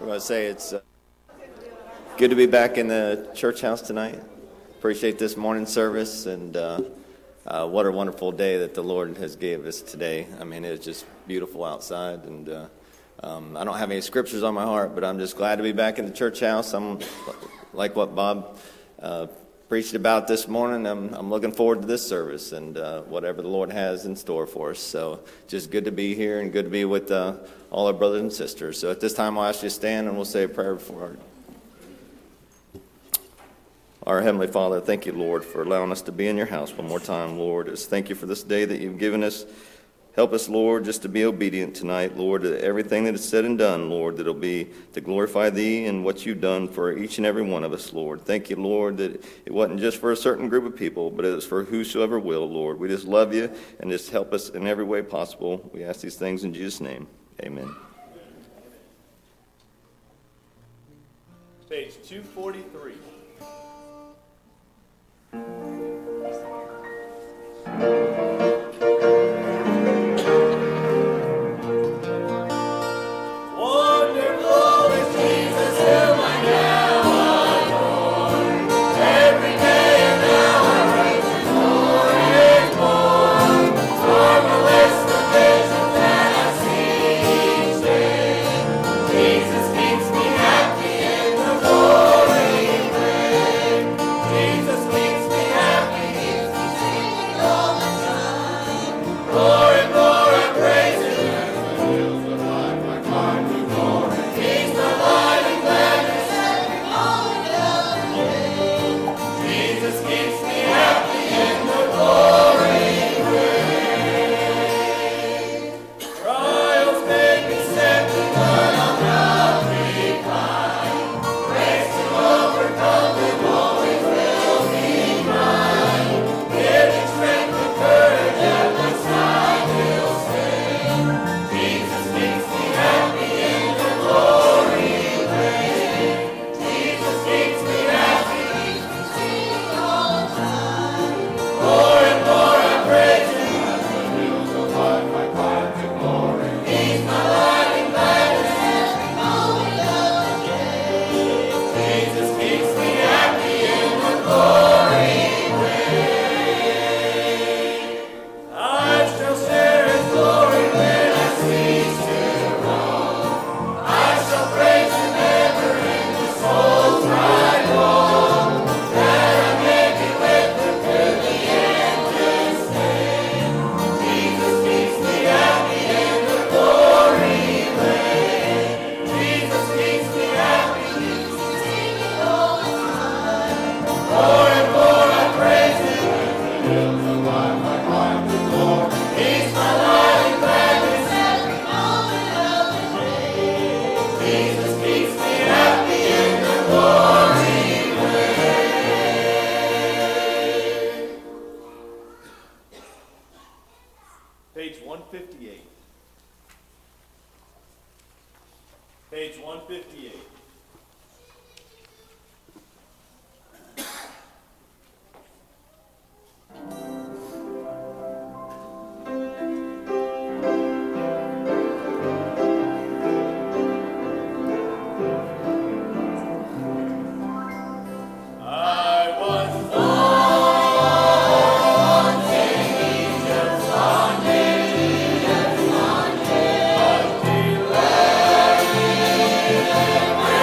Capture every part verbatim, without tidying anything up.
I want to say it's uh, good to be back in the church house tonight. Appreciate this morning service, and uh, uh, what a wonderful day that the Lord has gave us today. I mean, it's just beautiful outside, and uh, um, I don't have any scriptures on my heart, but I'm just glad to be back in the church house. I'm like what Bob uh, preached about this morning. I'm, I'm looking forward to this service and uh, whatever the Lord has in store for us. So just good to be here and good to be with uh, all our brothers and sisters. So at this time, I'll ask you to stand and we'll say a prayer before our Our Heavenly Father, thank you, Lord, for allowing us to be in your house one more time, Lord. Just thank you for this day that you've given us. Help us, Lord, just to be obedient tonight, Lord, to everything that is said and done, Lord, that it'll be to glorify thee and what you've done for each and every one of us, Lord. Thank you, Lord, that it wasn't just for a certain group of people, but it was for whosoever will, Lord. We just love you and just help us in every way possible. We ask these things in Jesus' name. Amen. Page two forty-three. Page one fifty-eight. Page one fifty-eight. Bondage.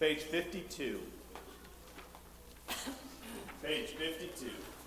Page fifty-two. Page fifty-two.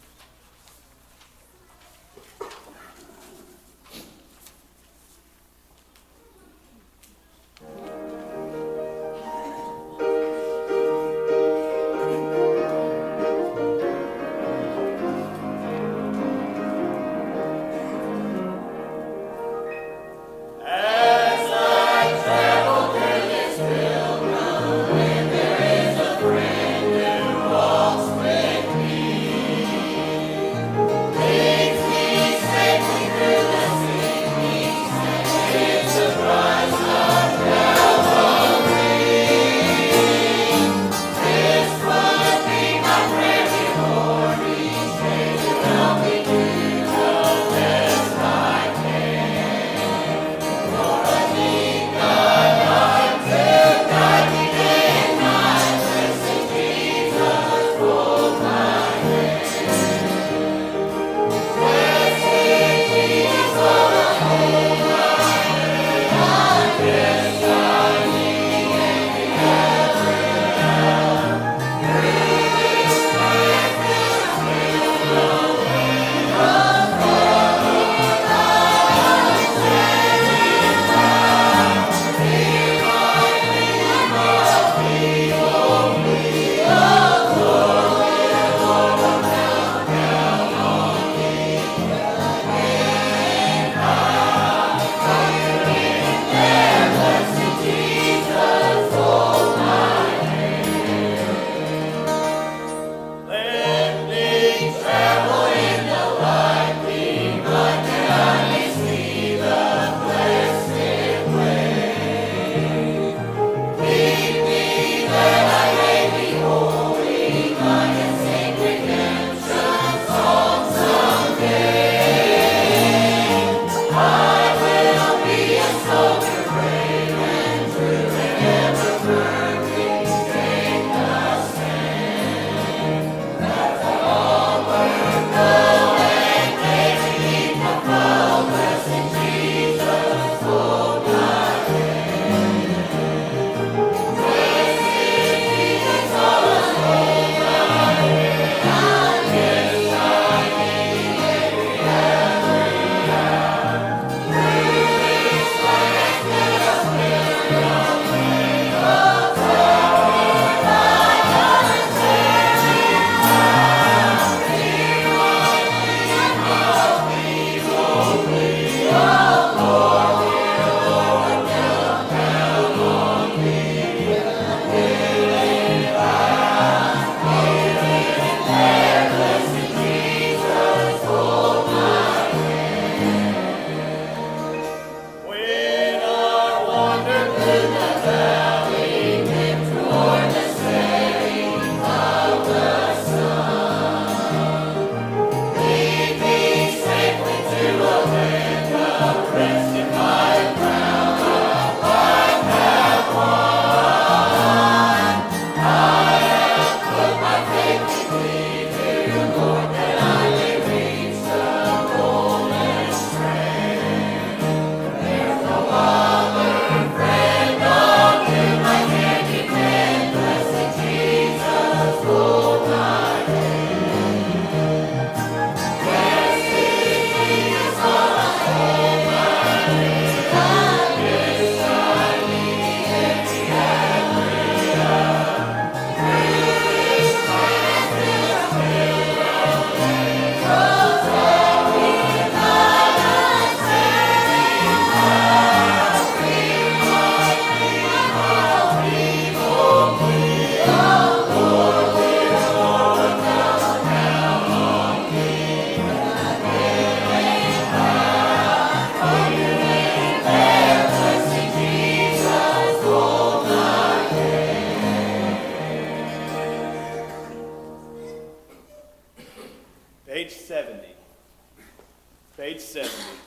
Page seventy.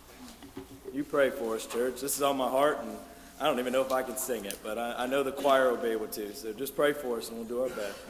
You pray for us, church. This is on my heart, and I don't even know if I can sing it, but I, I know the choir will be able to. So just pray for us, and we'll do our best.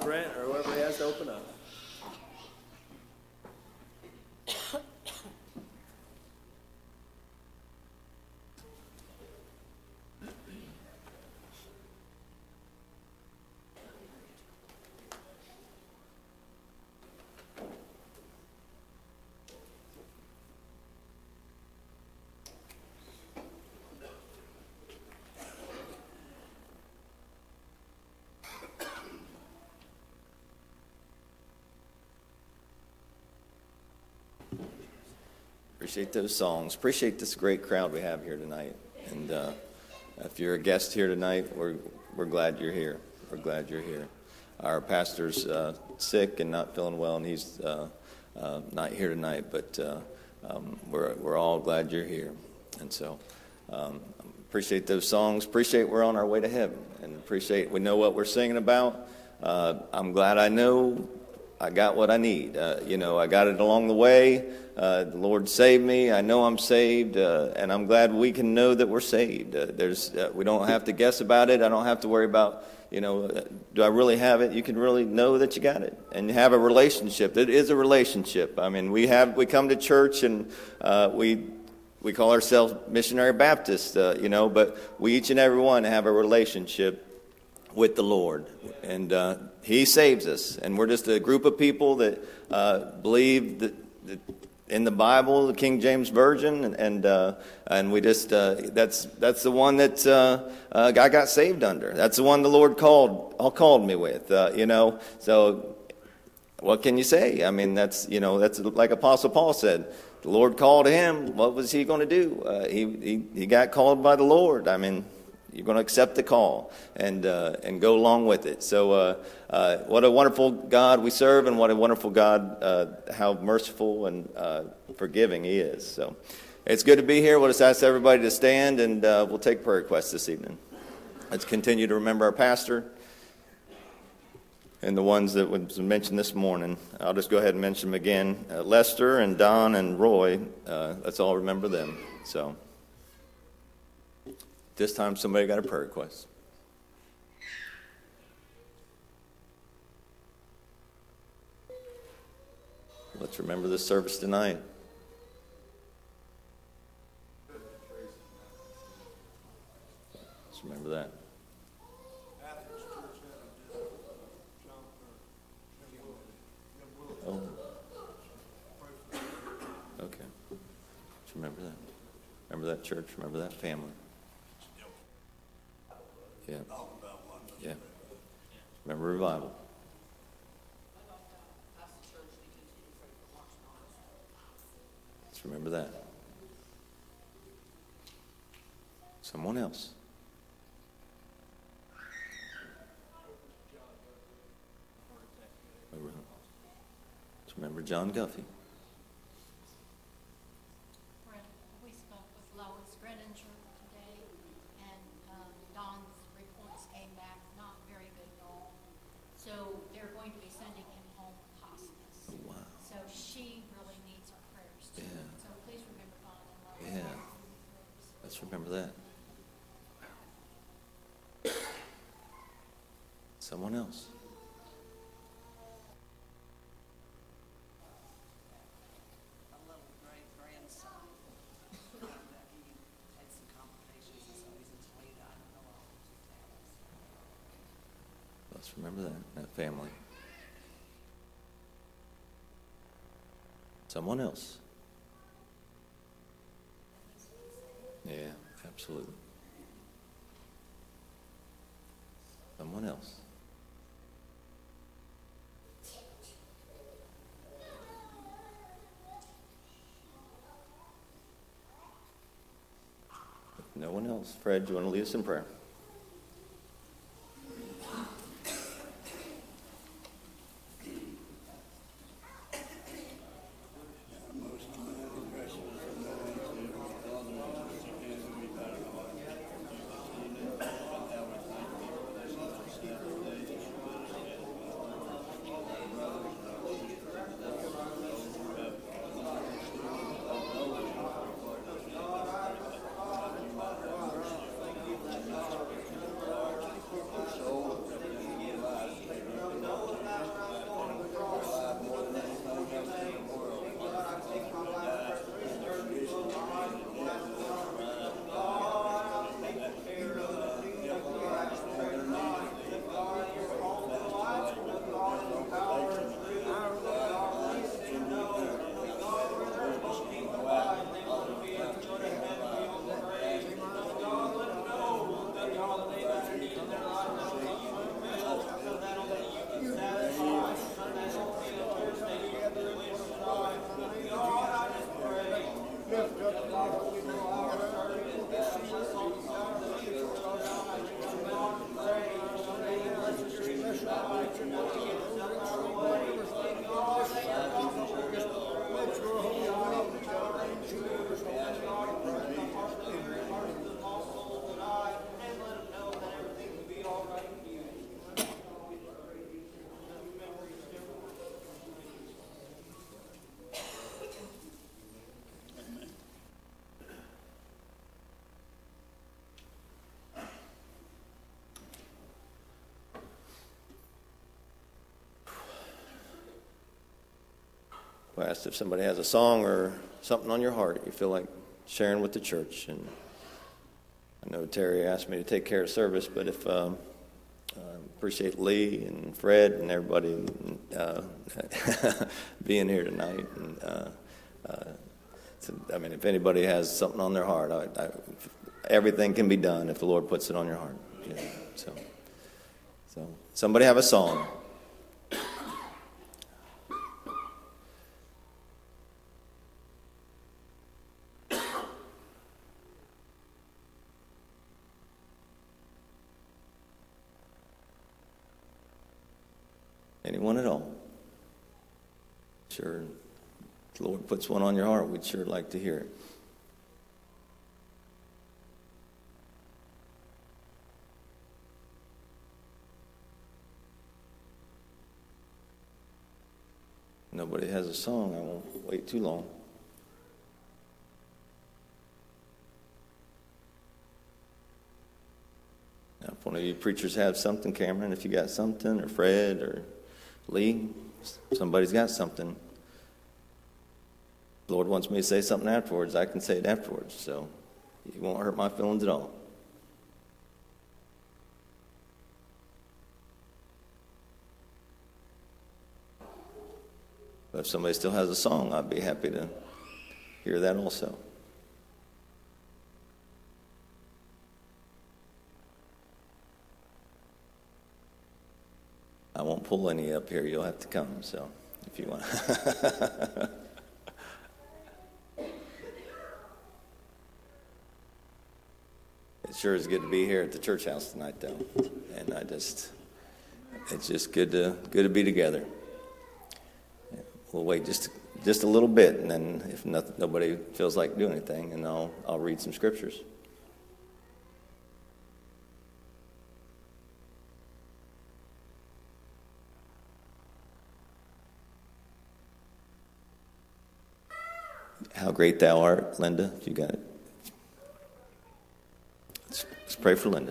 Brent or whoever he has to open up. Appreciate those songs. Appreciate this great crowd we have here tonight. And uh, if you're a guest here tonight, we're we're glad you're here. We're glad you're here. Our pastor's uh, sick and not feeling well, and he's uh, uh, not here tonight. But uh, um, we're we're all glad you're here. And so um, appreciate those songs. Appreciate we're on our way to heaven, and appreciate we know what we're singing about. Uh, I'm glad I know I got what I need. Uh, you know, I got it along the way. Uh, the Lord saved me. I know I'm saved, uh, and I'm glad we can know that we're saved. Uh, there's, uh, we don't have to guess about it. I don't have to worry about, you know, uh, do I really have it? You can really know that you got it, and have a relationship. It is a relationship. I mean, we have we come to church and uh, we we call ourselves missionary Baptists, uh, you know, but we each and every one have a relationship with the Lord, and uh, He saves us, and we're just a group of people that uh, believe that. that in the Bible, the King James Version, and and, uh, and we just uh, that's that's the one that uh, uh, I got saved under. That's the one the Lord called called me with. Uh, you know, so what can you say? I mean, that's you know that's like Apostle Paul said. The Lord called him. What was he going to do? Uh, he he he got called by the Lord. I mean, you're going to accept the call and uh, and go along with it. So uh, uh, what a wonderful God we serve, and what a wonderful God, uh, how merciful and uh, forgiving He is. So it's good to be here. We'll just ask everybody to stand, and uh, we'll take prayer requests this evening. Let's continue to remember our pastor and the ones that was mentioned this morning. I'll just go ahead and mention them again. Uh, Lester and Don and Roy, uh, let's all remember them. So this time somebody got a prayer request. Let's remember this service tonight. Let's remember that. Oh. Okay. Let's remember that. Remember that church. Remember that family. Yeah. Yeah. Remember revival. Let's remember that. Someone else. Let's remember John Guffey. We spoke with Lois Greninger today, and um, Don's reports came back not very good at all. So they're going to be sending him home hospice. Oh, wow. So she really needs our prayers too. Yeah. So please remember Don and Lois. Yeah. Let's remember that. Someone else. Let's remember that, that family. Someone else. Yeah, absolutely. Someone else. If no one else. Fred, do you want to lead us in prayer? we asked if somebody has a song or something on your heart you feel like sharing with the church. And I know Terry asked me to take care of service, but if um, I appreciate Lee and Fred and everybody uh, being here tonight. And uh, uh, so, I mean, if anybody has something on their heart, I, I, everything can be done if the Lord puts it on your heart. You know, so, so somebody have a song. Anyone at all? Sure. If the Lord puts one on your heart, we'd sure like to hear it. Nobody has a song. I won't wait too long. Now, if one of you preachers have something, Cameron, if you got something, or Fred, or Lee, somebody's got something. The Lord wants me to say something afterwards. I can say it afterwards, so it won't hurt my feelings at all. But if somebody still has a song, I'd be happy to hear that also. I won't pull any up here. You'll have to come, so if you want. It sure is good to be here at the church house tonight, though. And I just, it's just good to good to be together. We'll wait just just a little bit, and then if nothing, nobody feels like doing anything, and I'll I'll read some scriptures. How great thou art, Linda, if you got it. Let's, let's pray for Linda.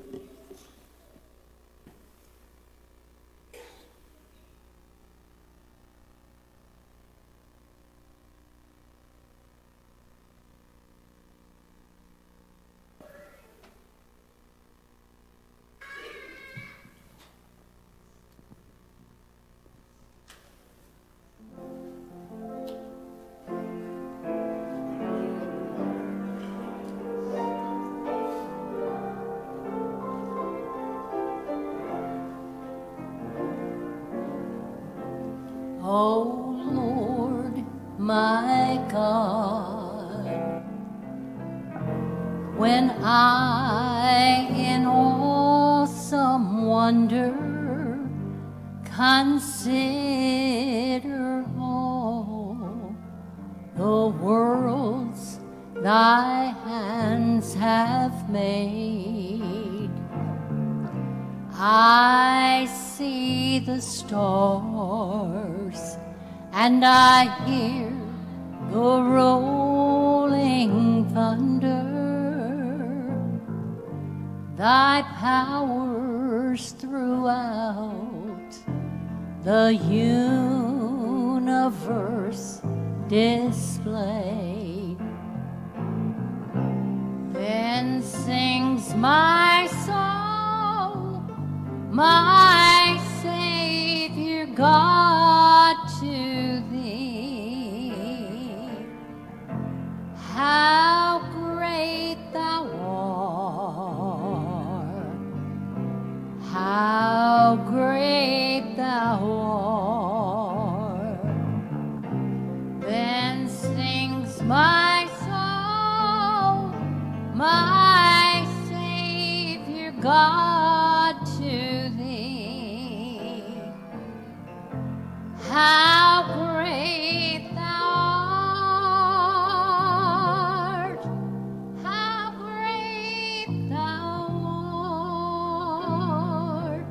O Lord, my God, when I in awesome wonder consider all the worlds thy hands have made, I see the stars, and I hear the rolling thunder. Thy powers throughout the universe display. Then sings my soul, my Savior God, to thee. How great thou art, how great thou art. Then sings my soul, my Savior God, to thee. How great thou art, how great thou art.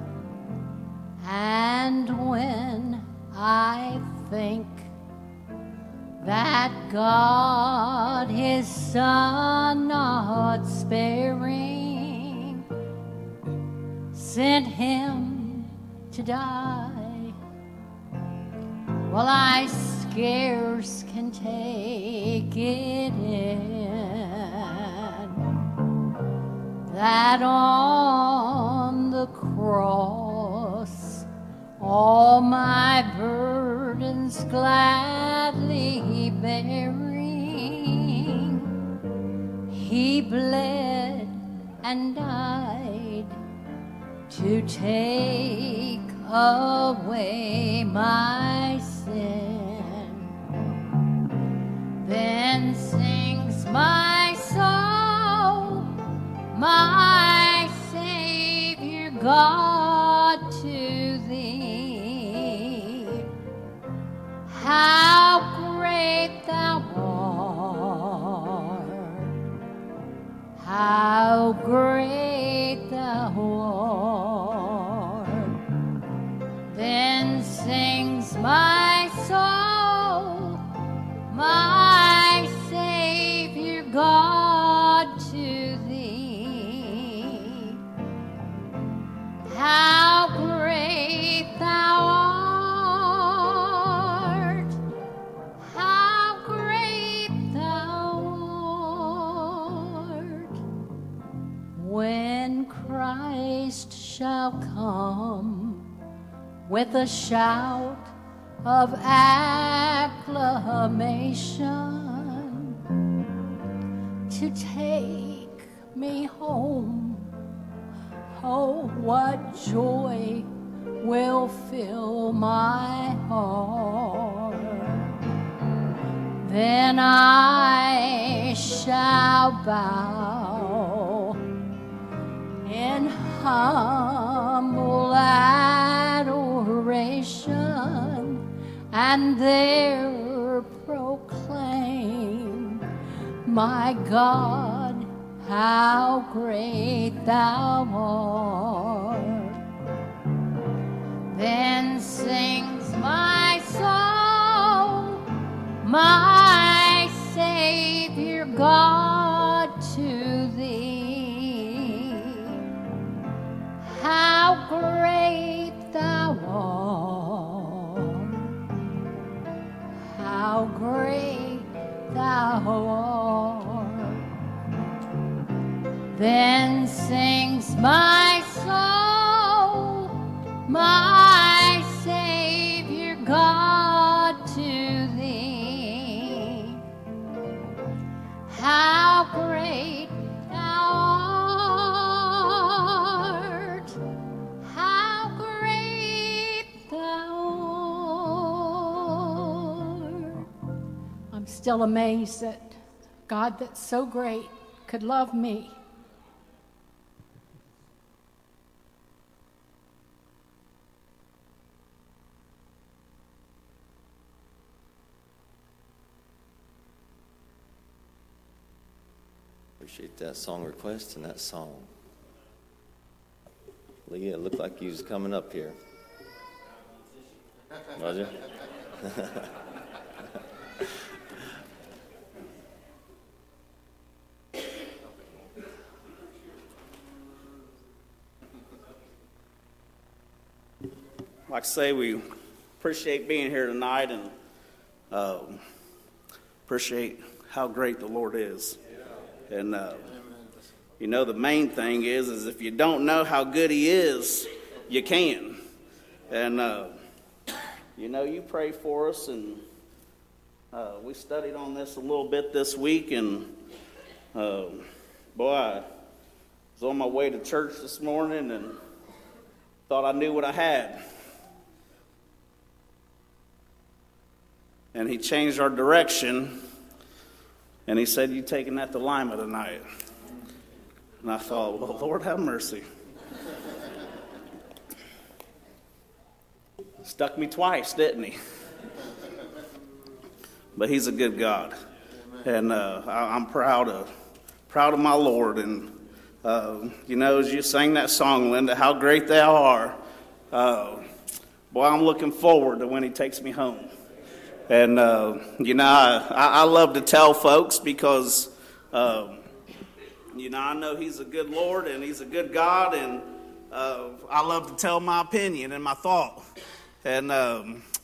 And when I think that God his Son not sparing sent him to die, well, I scarce can take it in, that on the cross all my burdens gladly bearing, he bled and died to take away my sin. Then sings my soul, my Savior God, to thee. How great thou art, how great thou art. Then sings my soul, my Savior God, to thee. How great thou art, how great thou art. When Christ shall come with a shout of acclamation to take me home, oh, what joy will fill my heart. Then I shall bow in humble adoration and there proclaim, my God, how great thou art. Then sings my soul, my Savior God, to thee. How great thou art, how great thou art. Then sings my soul, my Savior God, to thee. How great thou art, how great thou art. I'm still amazed that God that's so great could love me. Appreciate that song request and that song. Leah, it looked like you was coming up here. Was you? Like I say, we appreciate being here tonight and uh, appreciate how great the Lord is. And, uh, you know, the main thing is, is if you don't know how good he is, you can. And, uh, you know, you pray for us, and uh, we studied on this a little bit this week, and, uh, boy, I was on my way to church this morning and thought I knew what I had. And he changed our direction. And he said, you taking that to Lima tonight? And I thought, well, Lord have mercy. Stuck me twice, didn't he? But he's a good God. And uh, I, I'm proud of proud of my Lord. And, uh, you know, as you sang that song, Linda, how great thou art. Uh, boy, I'm looking forward to when he takes me home. And, uh, you know, I, I love to tell folks because, uh, you know, I know he's a good Lord and he's a good God, and uh, I love to tell my opinion and my thought. And, um,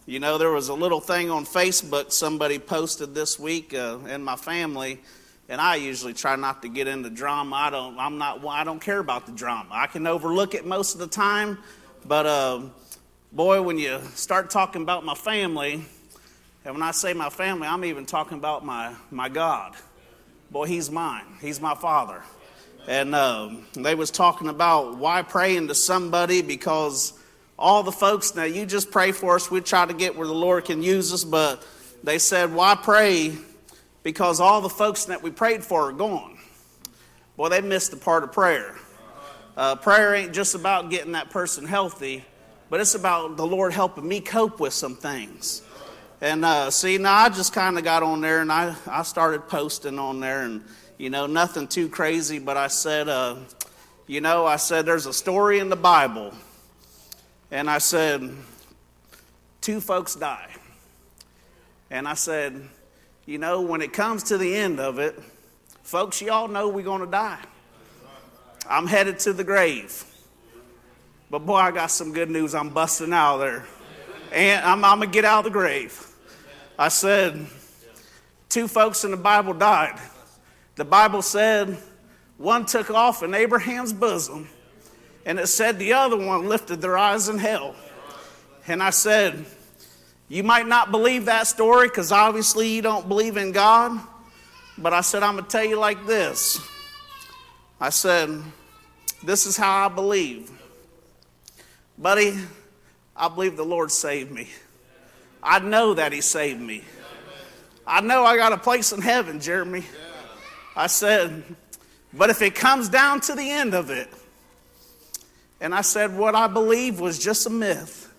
You know, there was a little thing on Facebook somebody posted this week uh, in my family, and I usually try not to get into drama. I don't. I'm not. I don't care about the drama. I can overlook it most of the time, but uh, boy, when you start talking about my family, and when I say my family, I'm even talking about my my God. Boy, He's mine. He's my Father. And uh, they was talking about why praying to somebody, because all the folks, now you just pray for us, we try to get where the Lord can use us, but they said, why pray? Because all the folks that we prayed for are gone. Boy, they missed the part of prayer. Uh, prayer ain't just about getting that person healthy, but it's about the Lord helping me cope with some things. And uh, see, now I just kind of got on there and I, I started posting on there, and, you know, nothing too crazy, but I said, uh, you know, I said there's a story in the Bible. And I said, two folks die. And I said, you know, when it comes to the end of it, folks, y'all know we're going to die. I'm headed to the grave. But boy, I got some good news. I'm busting out of there. And I'm, I'm going to get out of the grave. I said, two folks in the Bible died. The Bible said one took off in Abraham's bosom, and it said the other one lifted their eyes in hell. And I said, you might not believe that story because obviously you don't believe in God. But I said, I'm going to tell you like this. I said, this is how I believe. Buddy, I believe the Lord saved me. I know that He saved me. I know I got a place in heaven, Jeremy. I said, but if it comes down to the end of it, and I said, what I believe was just a myth.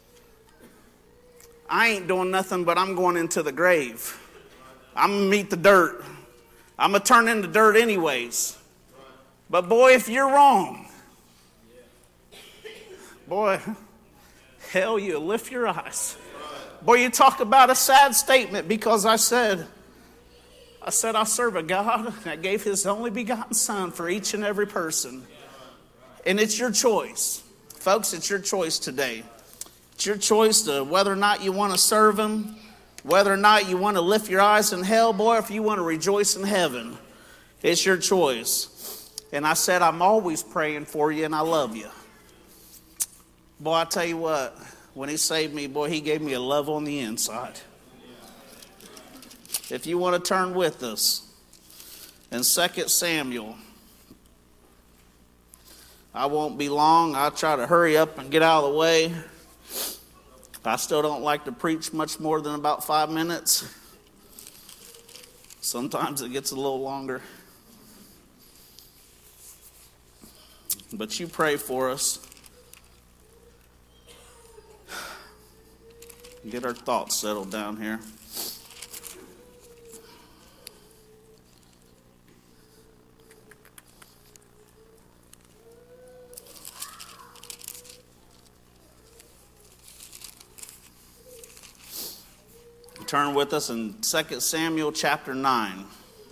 I ain't doing nothing, but I'm going into the grave. I'm going to meet the dirt. I'm going to turn into dirt anyways. But boy, if you're wrong, boy, hell, you lift your eyes. Boy, you talk about a sad statement, because I said, I said, I serve a God that gave His only begotten Son for each and every person. And it's your choice. Folks, it's your choice today. It's your choice to whether or not you want to serve Him, whether or not you want to lift your eyes in hell, boy, if you want to rejoice in heaven. It's your choice. And I said, I'm always praying for you, and I love you. Boy, I tell you what, when He saved me, boy, He gave me a love on the inside. If you want to turn with us in Second Samuel, I won't be long. I'll try to hurry up and get out of the way. I still don't like to preach much more than about five minutes. Sometimes it gets a little longer. But you pray for us. Get our thoughts settled down here. Turn with us in Second Samuel chapter nine.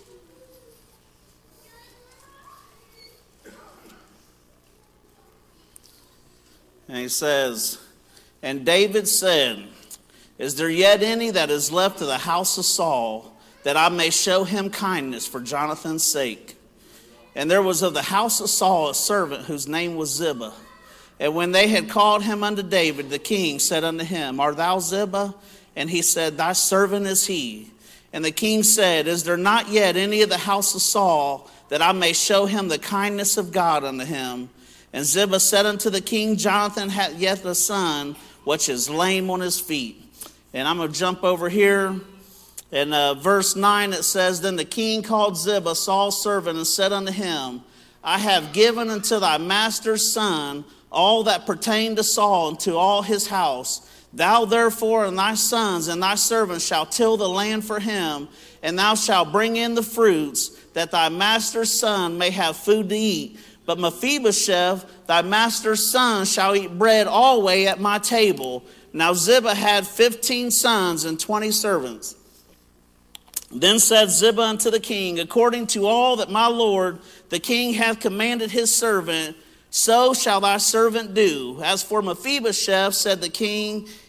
And he says, and David said, is there yet any that is left of the house of Saul, that I may show him kindness for Jonathan's sake? And there was of the house of Saul a servant whose name was Ziba. And when they had called him unto David, the king said unto him, art thou Ziba? And he said, thy servant is he. And the king said, is there not yet any of the house of Saul, that I may show him the kindness of God unto him? And Ziba said unto the king, Jonathan hath yet a son, which is lame on his feet. And I'm going to jump over here. In uh, verse nine it says, then the king called Ziba, Saul's servant, and said unto him, I have given unto thy master's son all that pertained to Saul and to all his house. Thou therefore and thy sons and thy servants shall till the land for him, and thou shalt bring in the fruits, that thy master's son may have food to eat. But Mephibosheth, thy master's son, shall eat bread always at my table. Now Ziba had fifteen sons and twenty servants. Then said Ziba unto the king, according to all that my lord the king hath commanded his servant, so shall thy servant do. As for Mephibosheth, said the king,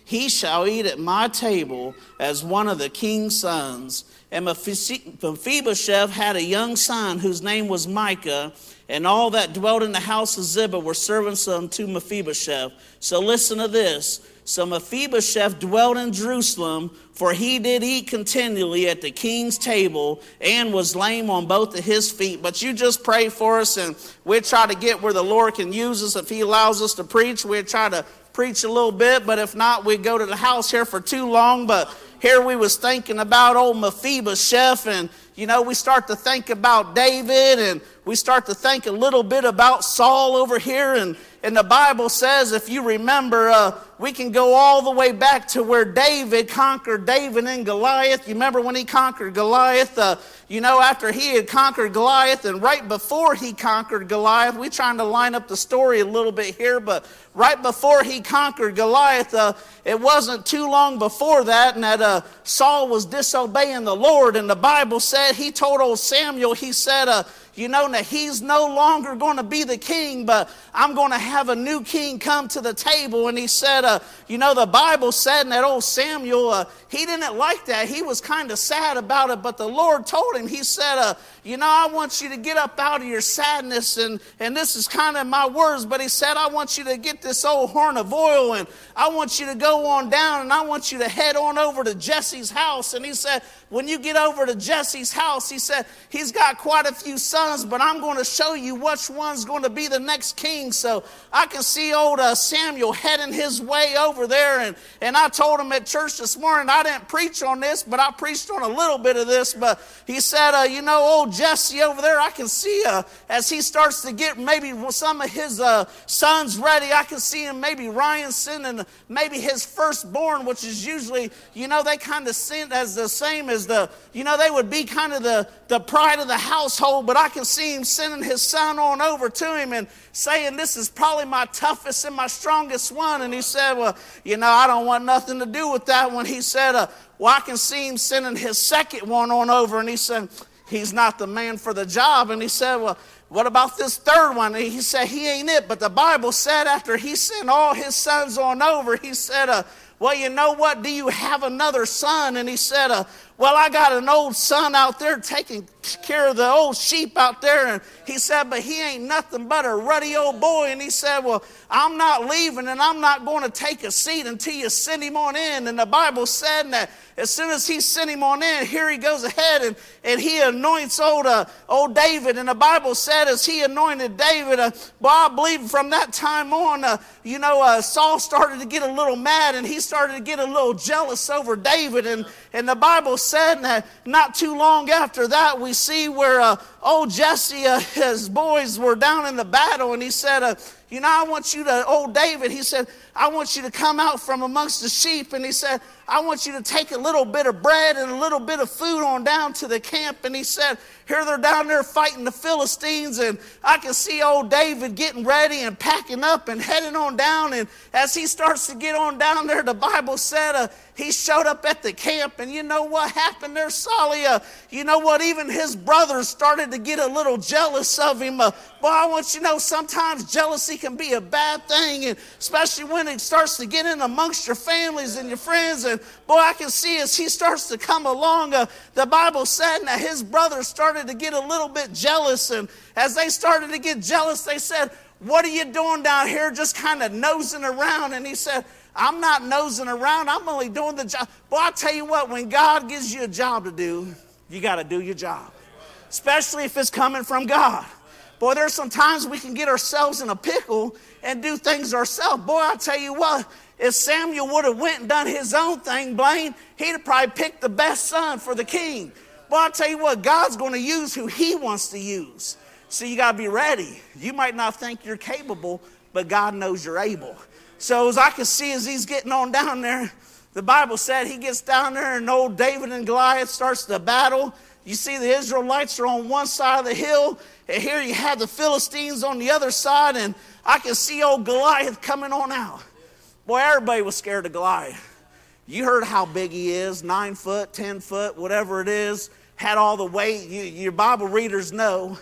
he shall eat at my table as one of the king's sons. And Mephibosheth had a young son whose name was Micah, and all that dwelt in the house of Ziba were servants unto Mephibosheth. So listen to this. So Mephibosheth dwelt in Jerusalem, for he did eat continually at the king's table, and was lame on both of his feet. But you just pray for us, and we'll try to get where the Lord can use us. If he allows us to preach, we'll try to preach a little bit. But if not, we go to the house here for too long. But here we was thinking about old Mephibosheth, and you know, we start to think about David, and we start to think a little bit about Saul over here. And, and the Bible says, if you remember, uh, we can go all the way back to where David conquered David and Goliath. You remember when he conquered Goliath? Uh, you know, after he had conquered Goliath, and right before he conquered Goliath, we're trying to line up the story a little bit here, but right before he conquered Goliath, uh, it wasn't too long before that, and that uh, Saul was disobeying the Lord. And the Bible said, he told old Samuel, he said, uh, you know, that he's no longer going to be the king, but I'm going to have a new king come to the table. And he said, uh, you know, the Bible said, and that old Samuel, uh, he didn't like that. He was kind of sad about it, but the Lord told him, he said, uh, you know, I want you to get up out of your sadness, and, and this is kind of my words, but he said, I want you to get this old horn of oil, and I want you to go on down, and I want you to head on over to Jesse's house. And he said, when you get over to Jesse's house, he said, he's got quite a few sons, but I'm going to show you which one's going to be the next king. So I can see old uh, Samuel heading his way over there. And, and I told him at church this morning, I didn't preach on this, but I preached on a little bit of this. But he said, uh, you know, old Jesse over there, I can see uh, as he starts to get maybe some of his uh, sons ready, I can see him maybe Ryan sending maybe his firstborn, which is usually, you know, they kind of send as the same as the, you know, they would be kind of the, the pride of the household, but I can see him sending his son on over to him and saying, this is probably my toughest and my strongest one. And he said, well, you know, I don't want nothing to do with that one. He said, uh, well, I can see him sending his second one on over. And he said, he's not the man for the job. And he said, well, what about this third one? And he said, he ain't it. But the Bible said after he sent all his sons on over, he said, uh, well, you know what? Do you have another son? And he said, uh, well, I got an old son out there taking care of the old sheep out there. And he said, but he ain't nothing but a ruddy old boy. And he said, well, I'm not leaving, and I'm not going to take a seat until you send him on in. And the Bible said that as soon as he sent him on in, here he goes ahead and, and he anoints old, uh, old David. And the Bible said as he anointed David, uh, well, I believe from that time on, uh, you know, uh, Saul started to get a little mad, and he started to get a little jealous over David. And, and the Bible said that not too long after that, we see where uh, old Jesse, uh, his boys were down in the battle, and he said, uh, you know, I want you to, old David, he said, I want you to come out from amongst the sheep. And he said, I want you to take a little bit of bread and a little bit of food on down to the camp. And he said, here they're down there fighting the Philistines. And I can see old David getting ready and packing up and heading on down. And as he starts to get on down there, the Bible said uh, he showed up at the camp. And you know what happened there, Solly? Uh, you know what? Even his brothers started to get a little jealous of him. Uh, boy, I want you to know sometimes jealousy can be a bad thing. And especially when it starts to get in amongst your families and your friends. And boy, I can see as he starts to come along, uh, the Bible said that his brothers started to get a little bit jealous. And as they started to get jealous, they said, what are you doing down here just kind of nosing around? And he said, I'm not nosing around. I'm only doing the job. Boy, I tell you what, when God gives you a job to do, you got to do your job, especially if it's coming from God. Boy, there's some times we can get ourselves in a pickle and do things ourselves. Boy, I tell you what, if Samuel would have went and done his own thing, Blaine, he'd have probably picked the best son for the king. Boy, I tell you what, God's going to use who he wants to use. So you got to be ready. You might not think you're capable, but God knows you're able. So as I can see as he's getting on down there, the Bible said he gets down there and old David and Goliath starts the battle. You see the Israelites are on one side of the hill, and here you have the Philistines on the other side, and I can see old Goliath coming on out. Boy, everybody was scared of Goliath. You heard how big he is, nine foot, ten foot, whatever it is, had all the weight. You, your Bible readers know.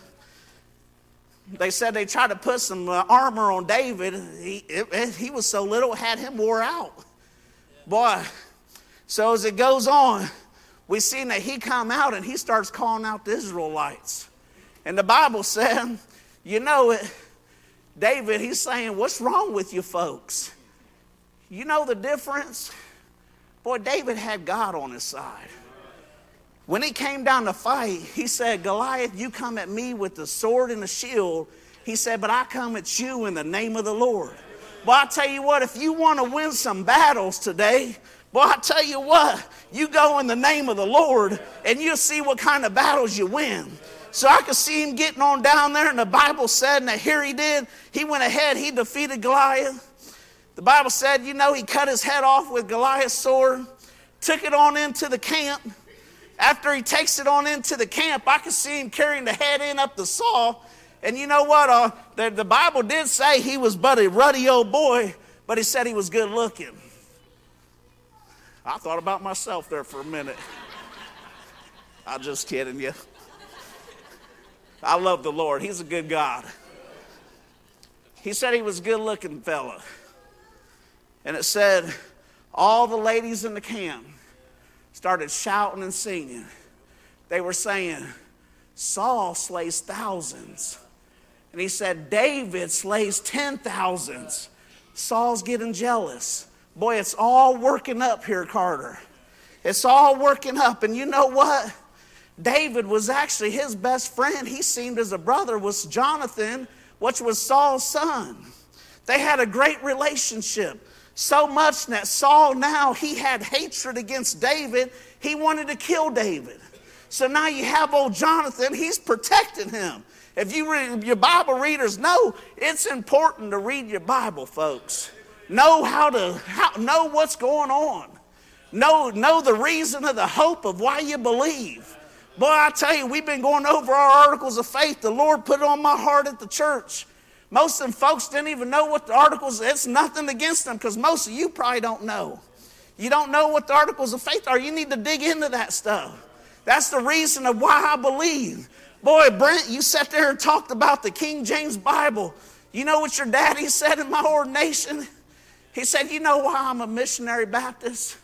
They said they tried to put some uh, armor on David. He, it, it, he was so little, it had him wore out. Boy, so as it goes on, we see that he come out and he starts calling out the Israelites. And the Bible said, you know it, David, he's saying, what's wrong with you folks? You know the difference? Boy, David had God on his side. When he came down to fight, he said, Goliath, you come at me with the sword and the shield. He said, but I come at you in the name of the Lord. Boy, I tell you what, if you want to win some battles today, boy, I tell you what, you go in the name of the Lord and you'll see what kind of battles you win. So I could see him getting on down there, and the Bible said, and here he did, he went ahead, he defeated Goliath. The Bible said, you know, he cut his head off with Goliath's sword, took it on into the camp. After he takes it on into the camp, I could see him carrying the head in up the saw. And you know what? Uh, the, the Bible did say he was but a ruddy old boy, but he said he was good looking. I thought about myself there for a minute. I'm just kidding you. I love the Lord. He's a good God. He said he was a good looking fella. And it said all the ladies in the camp started shouting and singing. They were saying, Saul slays thousands. And he said, David slays ten thousands. Saul's getting jealous. Boy, it's all working up here, Carter. It's all working up. And you know what? David was actually his best friend. He seemed as a brother was Jonathan, which was Saul's son. They had a great relationship. So much that Saul now, he had hatred against David. He wanted to kill David. So now you have old Jonathan, he's protecting him. If you read, your Bible readers know, it's important to read your Bible, folks. Know how to, how, know what's going on. Know, know the reason of the hope of why you believe. Boy, I tell you, we've been going over our articles of faith. The Lord put it on my heart at the church. Most of them folks didn't even know what the articles, it's nothing against them because most of you probably don't know. You don't know what the articles of faith are. You need to dig into that stuff. That's the reason of why I believe. Boy, Brent, you sat there and talked about the King James Bible. You know what your daddy said in my ordination? He said, you know why I'm a missionary Baptist?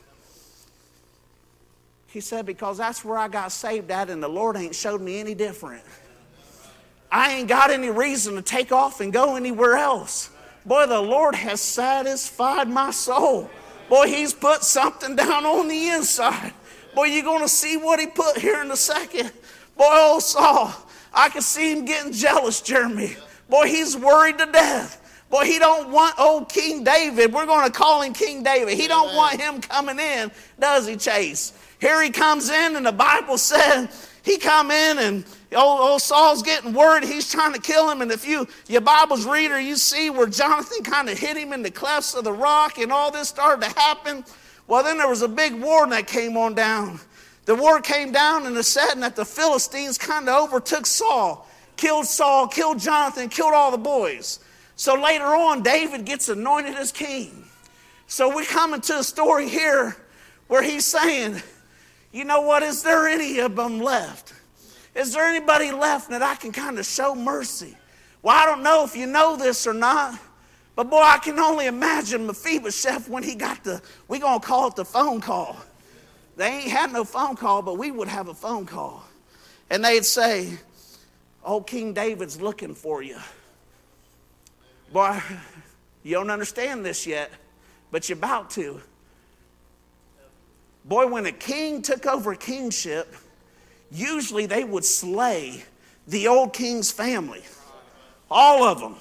He said, because that's where I got saved at and the Lord ain't showed me any different. I ain't got any reason to take off and go anywhere else. Boy, the Lord has satisfied my soul. Boy, he's put something down on the inside. Boy, you're going to see what he put here in a second. Boy, old Saul, I can see him getting jealous, Jeremy. Boy, he's worried to death. Boy, he don't want old King David. We're going to call him King David. He don't want him coming in, does he, Chase? Here he comes in, and the Bible said he come in, and old, old Saul's getting worried. He's trying to kill him. And if you, your Bible's reader, you see where Jonathan kind of hit him in the clefts of the rock, and all this started to happen. Well, then there was a big war that came on down. The war came down, and it said that the Philistines kind of overtook Saul, killed Saul, killed Jonathan, killed all the boys. So later on, David gets anointed as king. So we come into a story here where he's saying, you know what, is there any of them left? Is there anybody left that I can kind of show mercy? Well, I don't know if you know this or not, but boy, I can only imagine Mephibosheth when he got the, we're going to call it the phone call. They ain't had no phone call, but we would have a phone call. And they'd say, old King David's looking for you. Boy, you don't understand this yet, but you're about to. Boy, when a king took over kingship, usually they would slay the old king's family. All of them.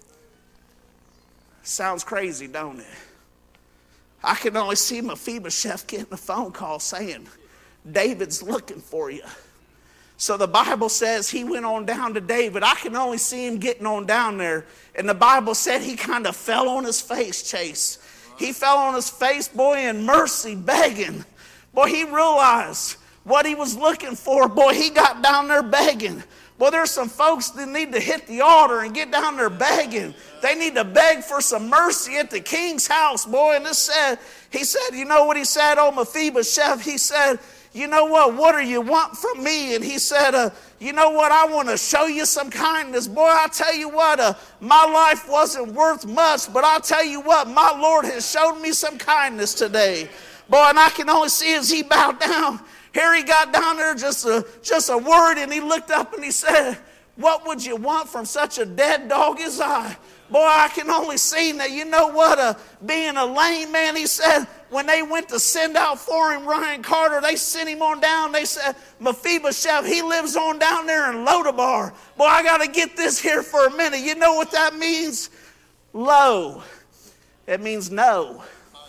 Sounds crazy, don't it? I can only see Mephibosheth getting a phone call saying, David's looking for you. So the Bible says he went on down to David. I can only see him getting on down there. And the Bible said he kind of fell on his face, Chase. He fell on his face, boy, in mercy, begging. Boy, he realized what he was looking for. Boy, he got down there begging. Boy, there's some folks that need to hit the altar and get down there begging. They need to beg for some mercy at the king's house, boy. And this said, he said, you know what he said, oh Mephibosheth? He said, you know what, what do you want from me? And he said, uh, you know what, I want to show you some kindness. Boy, I tell you what, uh, my life wasn't worth much, but I'll tell you what, my Lord has showed me some kindness today. Boy, and I can only see as he bowed down. Here he got down there, just a, just a word, and he looked up and he said, what would you want from such a dead dog as I? Boy, I can only see that, you know what, uh, being a lame man, he said, when they went to send out for him, Ryan Carter, they sent him on down. They said, Mephibosheth, he lives on down there in Lodabar. Boy, I got to get this here for a minute. You know what that means? Lo. It means no.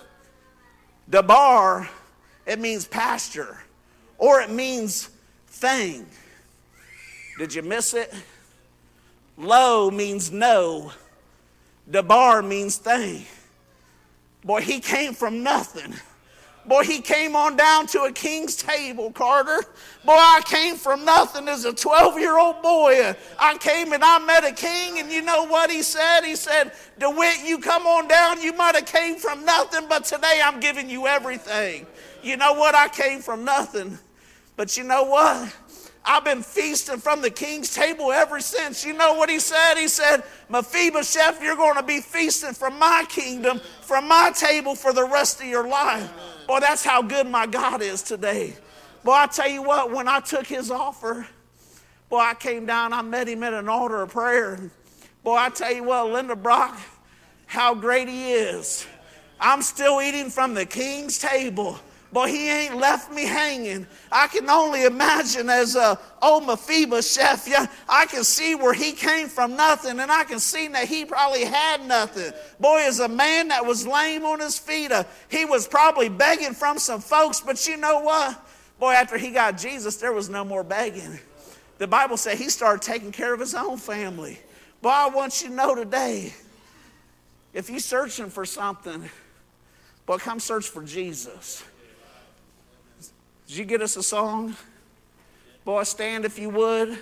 Dabar, it means pasture. Or it means thing. Did you miss it? Lo means no. Dabar means thing. Boy, he came from nothing. Boy, he came on down to a king's table, Carter. Boy, I came from nothing as a twelve-year-old boy. I came and I met a king, and you know what he said? He said, DeWitt, you come on down. You might have came from nothing, but today I'm giving you everything. You know what? I came from nothing. But you know what? I've been feasting from the king's table ever since. You know what he said? He said, Mephibosheth, you're going to be feasting from my kingdom, from my table for the rest of your life. Boy, that's how good my God is today. Boy, I tell you what, when I took his offer, boy, I came down, I met him at an altar of prayer. Boy, I tell you what, Linda Brock, how great he is. I'm still eating from the king's table. Boy, he ain't left me hanging. I can only imagine as a old Mephibosheth, yeah, I can see where he came from nothing, and I can see that he probably had nothing. Boy, as a man that was lame on his feet, uh, he was probably begging from some folks, but you know what? Boy, after he got Jesus, there was no more begging. The Bible said he started taking care of his own family. Boy, I want you to know today, if you're searching for something, boy, come search for Jesus. Did you get us a song? Boy, stand if you would.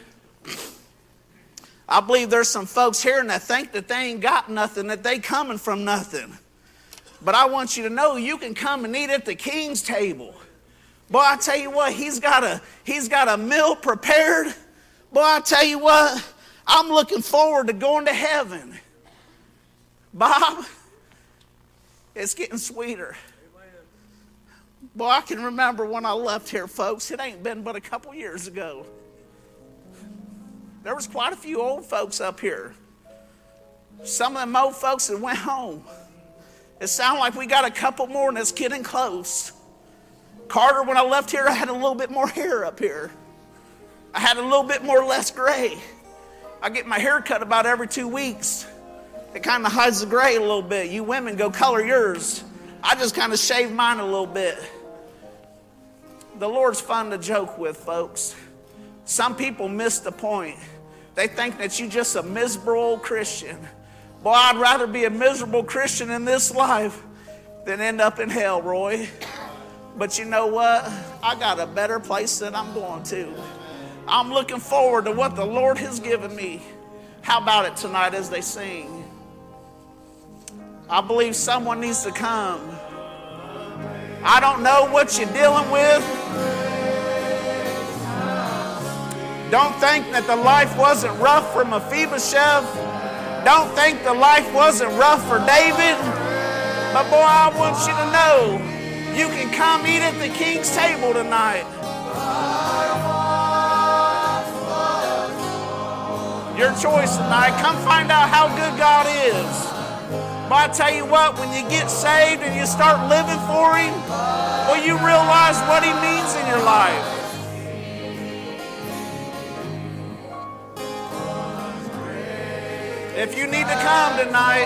I believe there's some folks here that think that they ain't got nothing, that they coming from nothing. But I want you to know you can come and eat at the king's table. Boy, I tell you what, he's got a, he's got a meal prepared. Boy, I tell you what, I'm looking forward to going to heaven. Bob, it's getting sweeter. Boy, I can remember when I left here, folks. It ain't been but a couple years ago. There was quite a few old folks up here. Some of them old folks that went home. It sounds like we got a couple more and it's getting close. Carter, when I left here, I had a little bit more hair up here. I had a little bit more less gray. I get my hair cut about every two weeks. It kind of hides the gray a little bit. You women go color yours. I just kind of shave mine a little bit. The Lord's fun to joke with, folks. Some people miss the point. They think that you're just a miserable old Christian. Boy, I'd rather be a miserable Christian in this life than end up in hell, Roy. But you know what? I got a better place that I'm going to. I'm looking forward to what the Lord has given me. How about it tonight as they sing? I believe someone needs to come. I don't know what you're dealing with. Don't think that the life wasn't rough for Mephibosheth. Don't think the life wasn't rough for David. But boy, I want you to know you can come eat at the king's table tonight. Your choice tonight. Come find out how good God is. But I tell you what, when you get saved and you start living for Him, well, you realize what He means in your life. If you need to come tonight,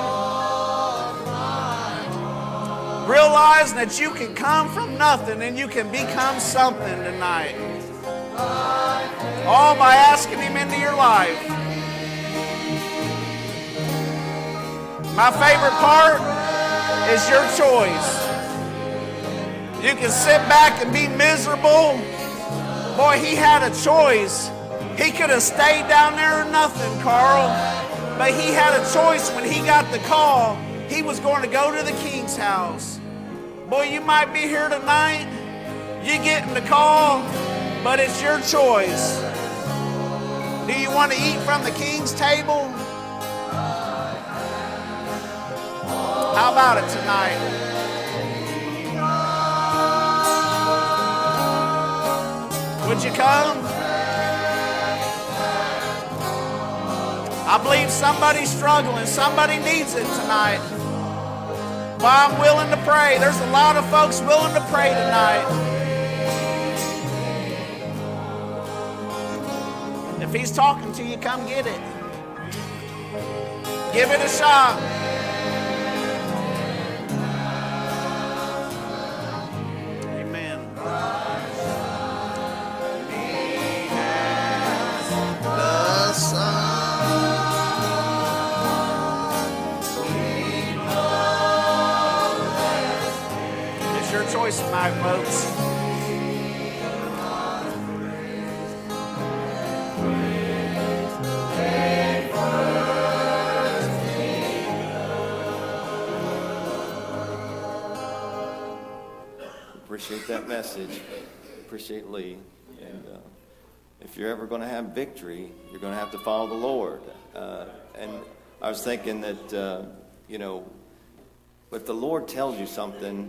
realize that you can come from nothing and you can become something tonight. All by asking Him into your life. My favorite part is your choice. You can sit back and be miserable. Boy, he had a choice. He could have stayed down there or nothing, Carl. But he had a choice when he got the call. He was going to go to the king's house. Boy, you might be here tonight. You're getting the call, but it's your choice. Do you want to eat from the king's table? How about it tonight? Would you come? I believe somebody's struggling. Somebody needs it tonight. Well, I'm willing to pray. There's a lot of folks willing to pray tonight. If he's talking to you, come get it. Give it a shot. Amen. The sun. It's your choice tonight, folks. Appreciate that message. Appreciate Lee. And uh, if you're ever going to have victory, you're going to have to follow the Lord. Uh, and I was thinking that, uh, you know, if the Lord tells you something,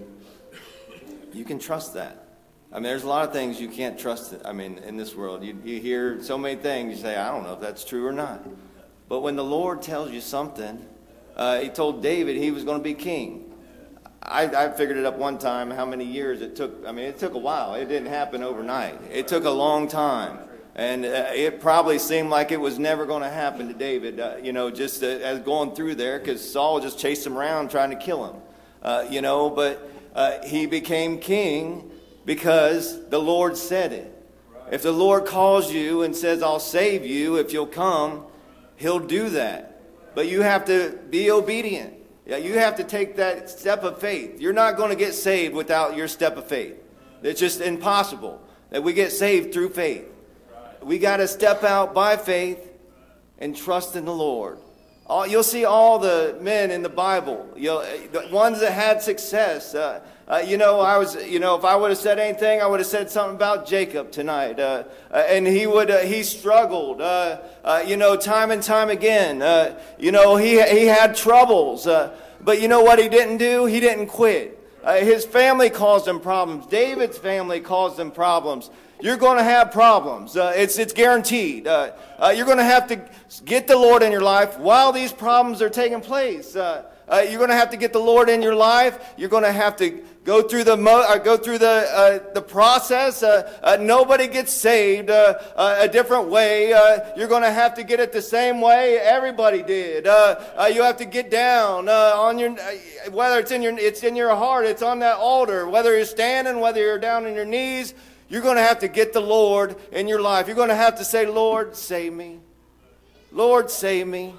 you can trust that. I mean, there's a lot of things you can't trust. I mean, in this world, you, you hear so many things. You say, I don't know if that's true or not. But when the Lord tells you something, uh, he told David he was going to be king. I, I figured it up one time how many years it took. I mean, it took a while. It didn't happen overnight. It took a long time. And uh, it probably seemed like it was never going to happen to David, uh, you know, just uh, as going through there, because Saul just chased him around trying to kill him, uh, you know. But uh, he became king because the Lord said it. If the Lord calls you and says, I'll save you if you'll come, he'll do that. But you have to be obedient. Yeah, you have to take that step of faith. You're not going to get saved without your step of faith. It's just impossible that we get saved through faith. We got to step out by faith and trust in the Lord. All, you'll see all the men in the Bible, you know, the ones that had success. Uh, uh, you know, I was, you know, if I would have said anything, I would have said something about Jacob tonight. Uh, uh, and he would, uh, he struggled, uh, uh, you know, time and time again. Uh, you know, he he had troubles. Uh, but you know what he didn't do? He didn't quit. Uh, his family caused him problems. David's family caused him problems. You're going to have problems. Uh, it's it's guaranteed. Uh, uh, you're going to have to get the Lord in your life while these problems are taking place. Uh, uh, you're going to have to get the Lord in your life. You're going to have to go through the mo- uh, go through the uh, the process. Uh, uh, nobody gets saved uh, uh, a different way. Uh, you're going to have to get it the same way everybody did. Uh, uh, you have to get down uh, on your uh, whether it's in your it's in your heart. It's on that altar. Whether you're standing, whether you're down on your knees. You're going to have to get the Lord in your life. You're going to have to say, Lord, save me. Lord, save me.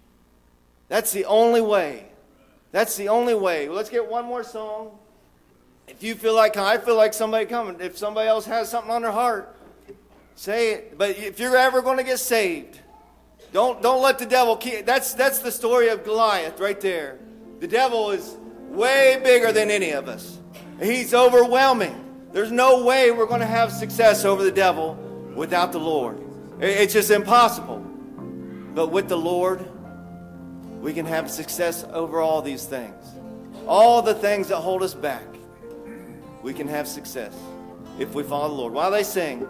That's the only way. That's the only way. Well, let's get one more song. If you feel like, I feel like somebody coming. If somebody else has something on their heart, say it. But if you're ever going to get saved, don't don't let the devil keep. That's, that's the story of Goliath right there. The devil is way bigger than any of us. He's overwhelming. There's no way we're going to have success over the devil without the Lord. It's just impossible. But with the Lord, we can have success over all these things. All the things that hold us back, we can have success if we follow the Lord. While they sing,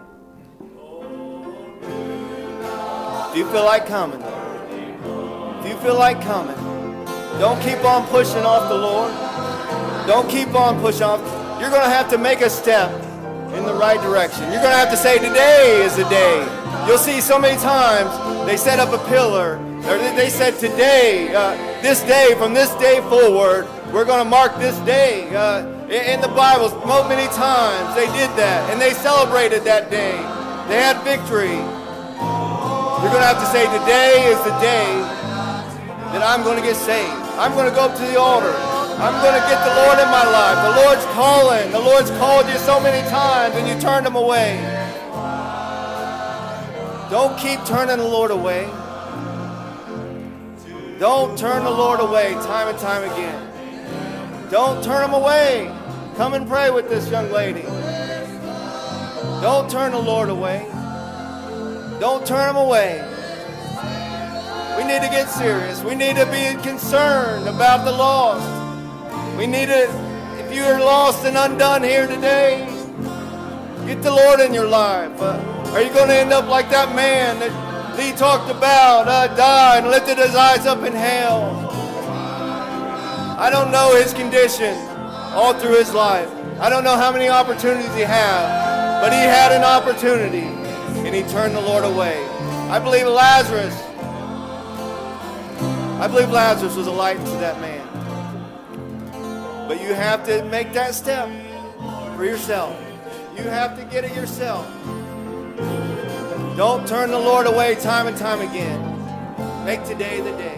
if you feel like coming, if you feel like coming, don't keep on pushing off the Lord. Don't keep on pushing off. You're going to have to make a step in the right direction. You're going to have to say, today is the day. You'll see so many times they set up a pillar. Or they said, today, uh, this day, from this day forward, we're going to mark this day. Uh, in the Bible, many times they did that. And they celebrated that day. They had victory. You're going to have to say, today is the day that I'm going to get saved. I'm going to go up to the altar. I'm going to get the Lord in my life. The Lord's calling. The Lord's called you so many times and you turned him away. Don't keep turning the Lord away. Don't turn the Lord away time and time again. Don't turn him away. Come and pray with this young lady. Don't turn the Lord away. Don't turn him away. We need to get serious. We need to be concerned about the lost. We need to, if you are lost and undone here today, get the Lord in your life. Uh, are you going to end up like that man that Lee talked about, uh, died and lifted his eyes up in hell? I don't know his condition all through his life. I don't know how many opportunities he had, but he had an opportunity and he turned the Lord away. I believe Lazarus, I believe Lazarus was a light to that man. But you have to make that step for yourself. You have to get it yourself. Don't turn the Lord away time and time again. Make today the day.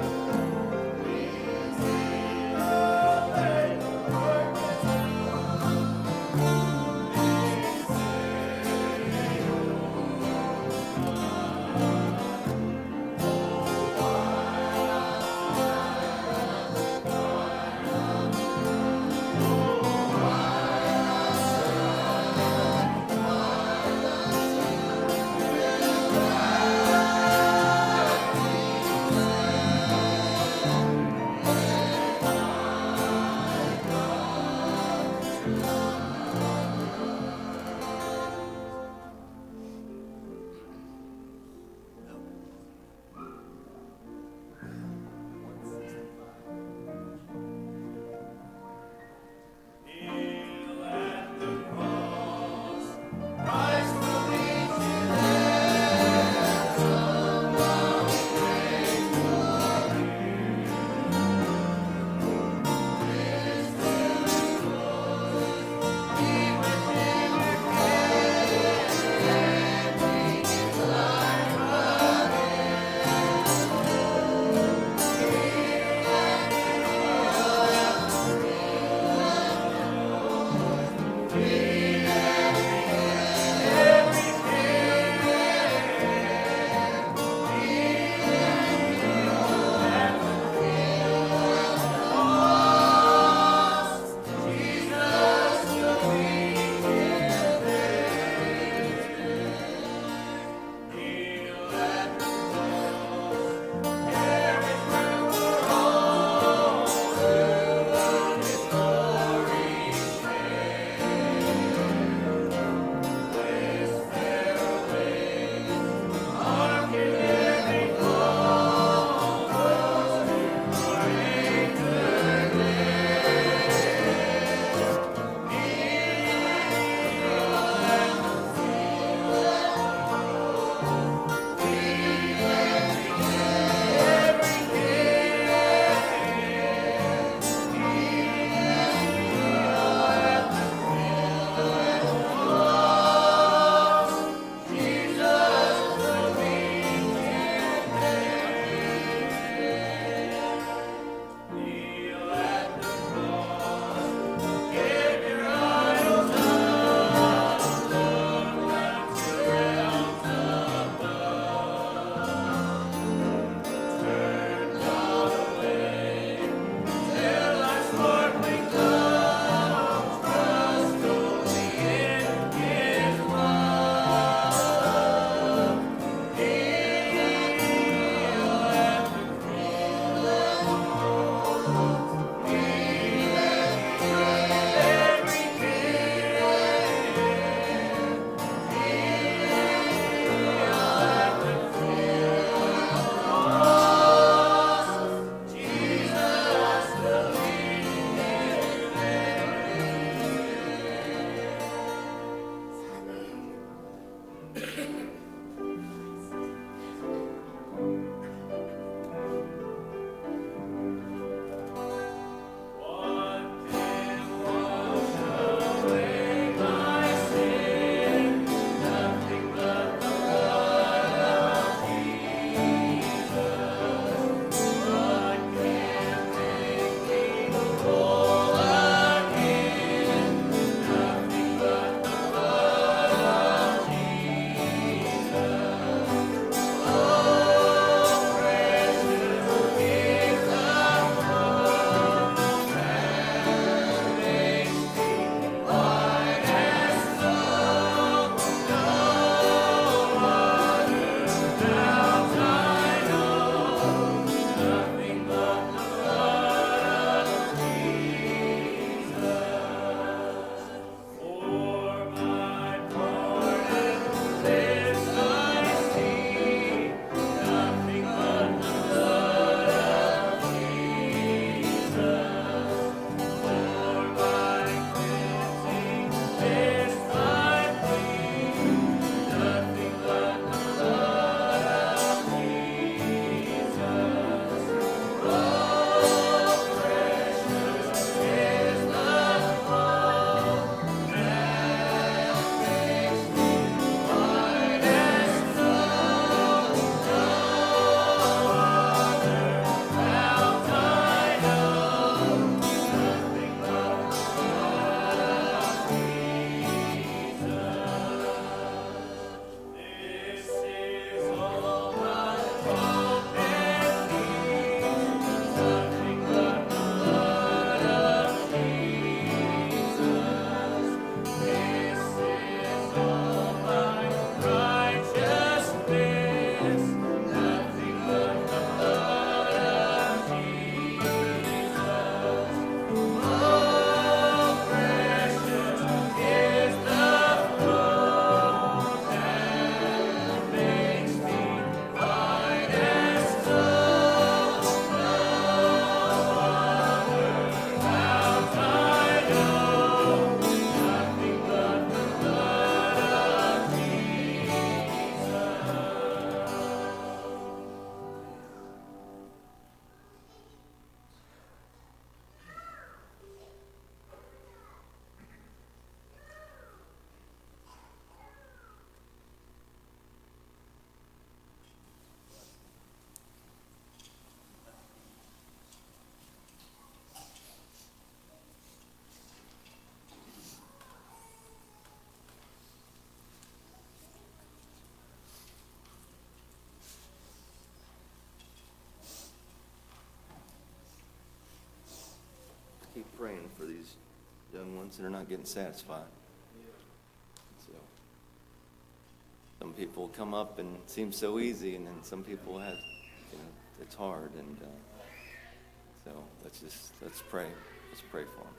praying for these young ones that are not getting satisfied. So, some people come up and it seems so easy, and then some people have, you know, it's hard. And uh, so let's just let's pray. Let's pray for them.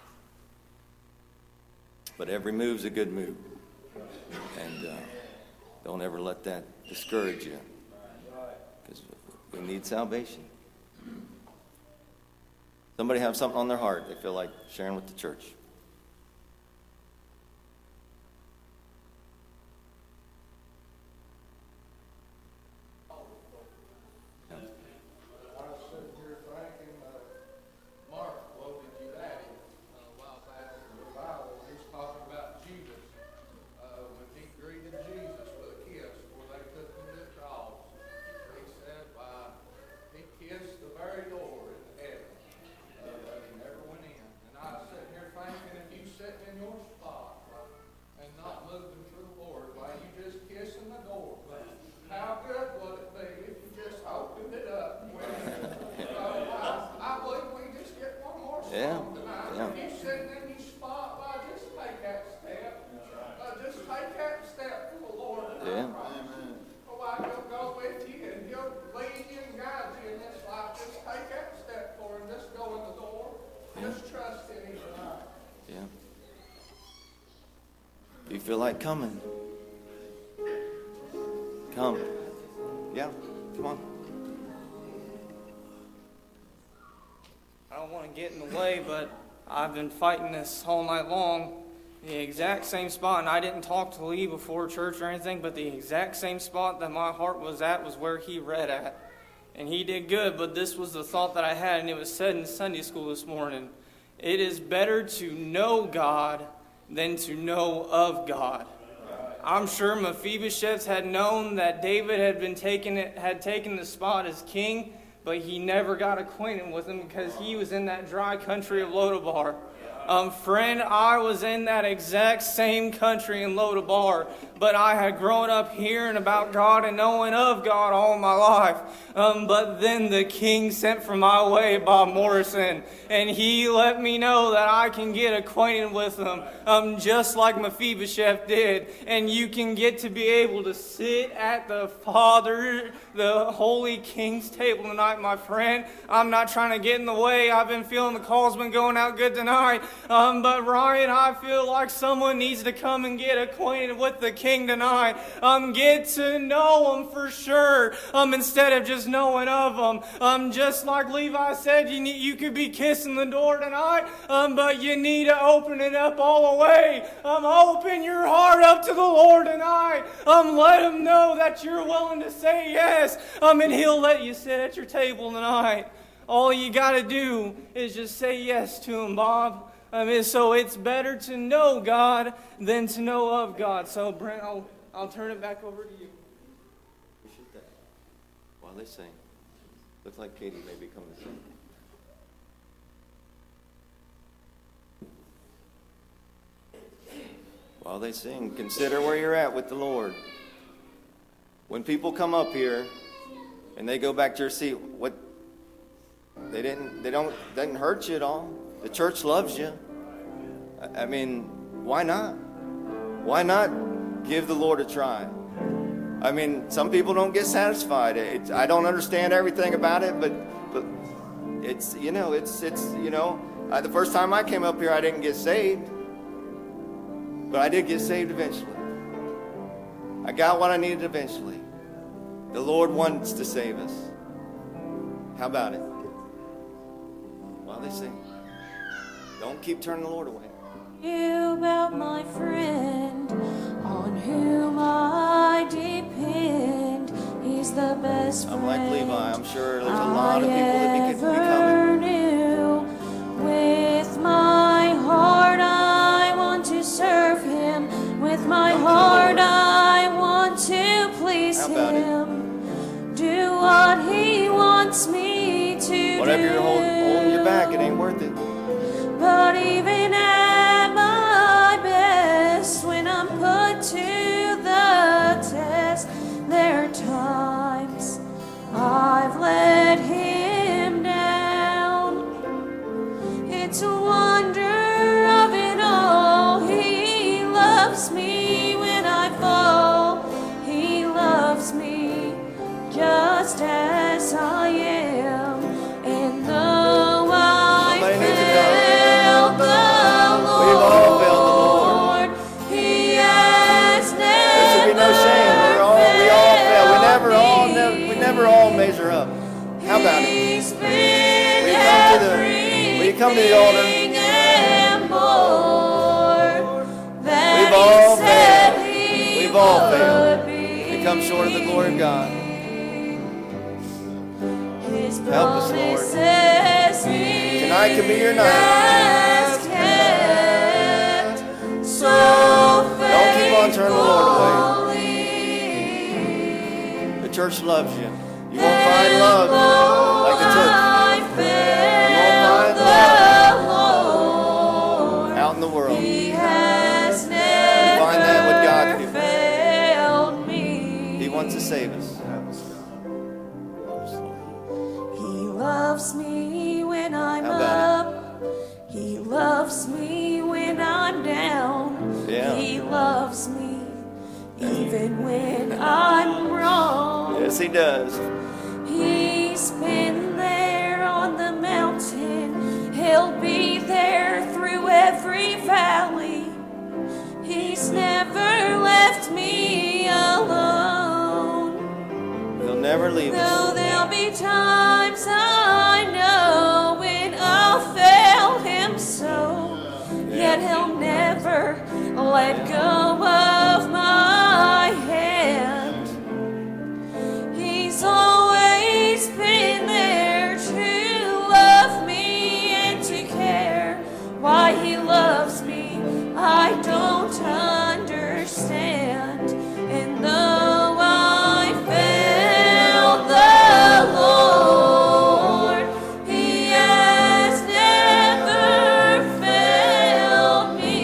But every move's a good move, and uh, don't ever let that discourage you, because we need salvation. Somebody have something on their heart they feel like sharing with the church. Yeah, yeah. If you're sitting in your spot, why just take that step. Uh, just take that step for the Lord. Yeah. Oh, I will go with you and He'll lead you and guide you in this life. Just take that step for Him. Just go in the door. Yeah. Just trust in Him tonight. Yeah. Do you feel like coming? Come. Yeah, come on. I don't want to get in the way, but I've been fighting this all night long. The exact same spot, and I didn't talk to Lee before church or anything, but the exact same spot that my heart was at was where he read at. And he did good, but this was the thought that I had, and it was said in Sunday school this morning. It is better to know God than to know of God. I'm sure Mephibosheth had known that David had been taken had taken the spot as king, but he never got acquainted with him because he was in that dry country of Lodabar. Um, friend, I was in that exact same country in Lodabar, but I had grown up hearing about God and knowing of God all my life. Um, but then the king sent from my way Bob Morrison, and he let me know that I can get acquainted with him, um, just like Mephibosheth did. And you can get to be able to sit at the Father, the Holy King's table tonight, my friend. I'm not trying to get in the way. I've been feeling the call's been going out good tonight. Um, but Ryan, I feel like someone needs to come and get acquainted with the King tonight. Um, get to know Him for sure. Um, instead of just knowing of Him. Um, just like Levi said, you need, you could be kissing the door tonight. Um, but you need to open it up all the way. Um, open your heart up to the Lord tonight. Um, let Him know that you're willing to say yes. Um, and He'll let you sit at your table tonight. All you got to do is just say yes to Him, Bob. I mean, so it's better to know God than to know of God. So, Brent, I'll, I'll turn it back over to you. Appreciate that. While they sing, looks like Katie may be coming to sing. While they sing, consider where you're at with the Lord. When people come up here and they go back to your seat, what they didn't, they don't, didn't hurt you at all. The church loves you. I mean, why not? Why not give the Lord a try? I mean, some people don't get satisfied. It's, I don't understand everything about it, but but it's, you know, it's, it's you know, I, the first time I came up here, I didn't get saved. But I did get saved eventually. I got what I needed eventually. The Lord wants to save us. How about it? While they sing. Don't keep turning the Lord away. You about my friend, on whom I depend. He's the best friend I'm like Levi. I'm sure there's a lot of people that be, be coming. Knew. With my heart I want to serve Him. With my Come heart I want to please How about Him. It? Do what He wants me to Whatever do. you're holding, holding you back, it ain't worth it. But even at my best, when I'm put to the test, there are times I've let Him down. It's one never all measure up. How about it? He's Will been you come to the, will you come to the altar? everything and more that We've all he said failed. he We've all failed. would be. We come short of the glory of God. His Help us, Lord. promises he Tonight could be your night. has kept. So Don't keep on turning the Lord away. faithfully. The church loves you. You won't find love like the church. You won't find love out in the world. He has You find that with God's never people. failed me. He wants to save us. He loves me when I'm How about up. He loves me when I'm down. Yeah. He loves me even when I'm wrong. Yes, he does. He's been there on the mountain. He'll be there through every valley. He's never left me alone. He'll never leave us. Though there'll be times I know when I'll fail him so, yet he'll never let go of my hand. He's always been there to love me and to care why he loves me. I don't understand, and though I failed the Lord, he has never failed me.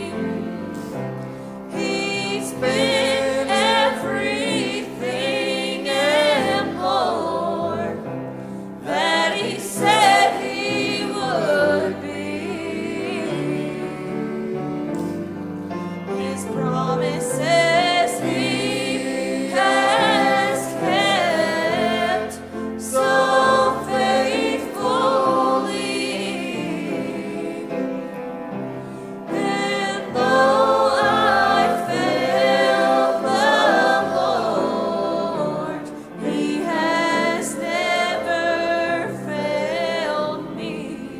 He's been everything and more that he said he would be. His promises he has kept so faithfully. And though I failed the Lord, he has never failed me.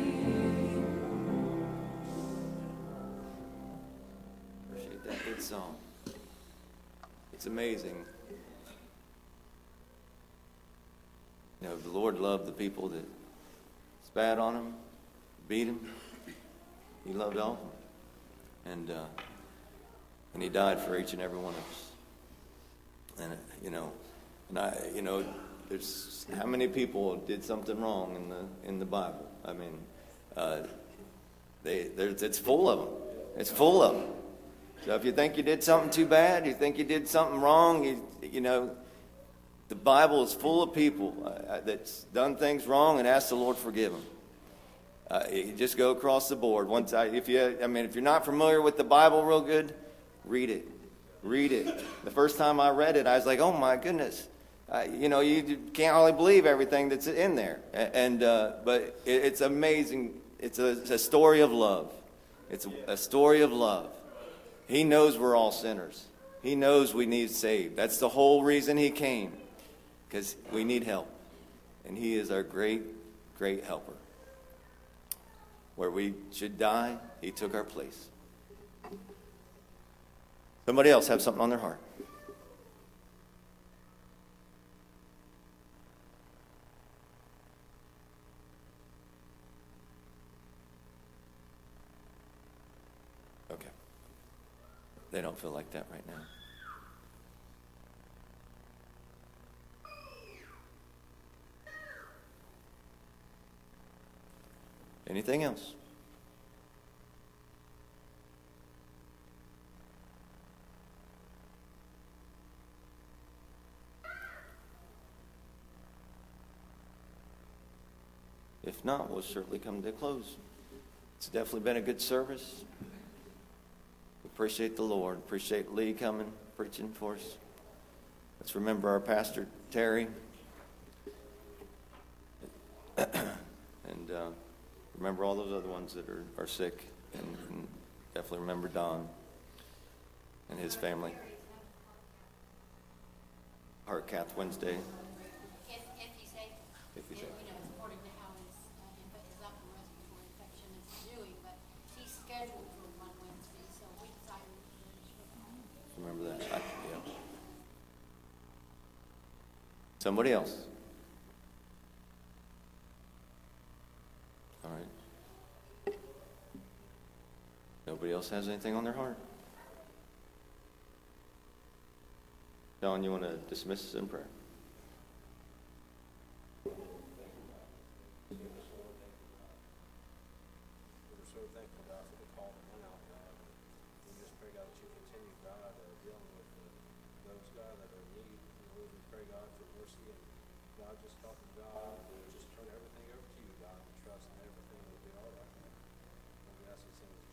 Appreciate that good song. It's amazing. You know, the Lord loved the people that spat on him, beat him. He loved all of them. And, uh, and he died for each and every one of us. And, uh, you know, and I, you know, there's how many people did something wrong in the, in the Bible? I mean, uh, they, there's, it's full of them. It's full of them. So if you think you did something too bad, you think you did something wrong, you, you know, the Bible is full of people uh, that's done things wrong and asked the Lord forgive them. Uh, you just go across the board. Once I, if you, I mean, if you're not familiar with the Bible real good, read it. Read it. The first time I read it, I was like, oh my goodness. Uh, you know, you can't hardly believe everything that's in there. And uh, but it, it's amazing. It's a, it's a story of love. It's a, a story of love. He knows we're all sinners. He knows we need saved. That's the whole reason he came, because we need help. And he is our great, great helper. Where we should die, he took our place. Somebody else have something on their heart. Okay. They don't feel like that right now. Anything else? If not, we'll certainly come to a close. It's definitely been a good service. We appreciate the Lord. Appreciate Lee coming, preaching for us. Let's remember our pastor, Terry. And uh, remember all those other ones that are, are sick. And, and definitely remember Don and his family. Heart Cath Wednesday. fifty-six. You know, according to how his, uh, inf- his upper respiratory infection is doing, but he's scheduled for one Wednesday, so we decided to finish with that. Remember that? I, yeah. Somebody else. All right. Nobody else has anything on their heart? John, you want to dismiss us in prayer? We're so thankful, God, for the call that went out, God. We just pray, God, that you continue, God, uh, dealing with uh, those, God, that are in need. Lord, we pray, God, for mercy. And God, just talking, God, to just turn everything over to you, God, and trust that everything will be all right. And we ask these things